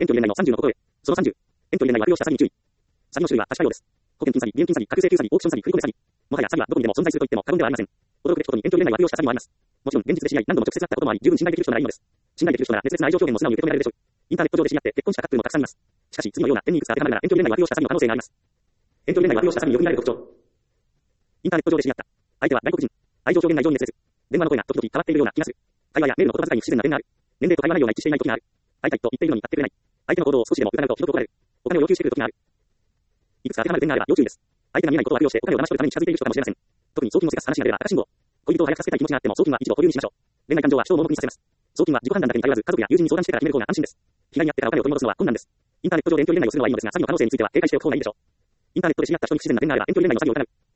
遠距離恋愛の30のことへ。その30。遠距離恋愛を悪用した詐欺に注意。詐欺の種類は多種多様です。保険金詐欺、現金詐欺、架空請求詐欺、オークション詐欺、振り込め詐欺。もはや詐欺はどこにでも存在すると言っても過言ではありません。驚くべきことに遠距離恋愛を悪用した詐欺もあります。もちろん現実で知り合い何度も直接会ったこともあり、十分信頼できる人ならいいのです。信頼できる人なら熱烈な愛情表現も素直に受け止められるでしょう。インターネット上で知り合って結婚したカップルもたくさんいます。しかし次のような点にいくつ当てはまるなら遠距離恋愛を悪用した詐欺の可能性があります。遠距離恋愛を悪用した詐欺によく見られる特徴。インターネット上で知り合った。相手は外国人。愛情表現が異常に熱烈。電話の声が時々変わっているような気がする。会話やメールの言葉遣いに不自然な点がある。年齢と会話内容が一致していない時がある。会いたいと言っているのにやってくれない。相手の行動を少しでも疑うとひどく怒られる。お金を要求してくる時がある。いくつ当てはまる点があれば要注意です。相手が見えないことを悪用してお金を騙し取るために近づいている人かもしれません。特に送金をせかす話が出れば赤信号。恋人を早くさせたい気持ちがあっても送金は一度保留にしましょう。恋愛感情は人を盲目にさせます。送金は自己判断だけに頼らず家族や友人に相談してから決める方が安心です。被害に遭ってからお金を取り戻すのは困難です。インターネット上で遠距離恋愛をするのはいいのですが、詐欺の可能性については警戒しておく方がいいでしょう。インターネットで知り合った人に不自然な点があれば遠距離恋愛の詐欺を疑う。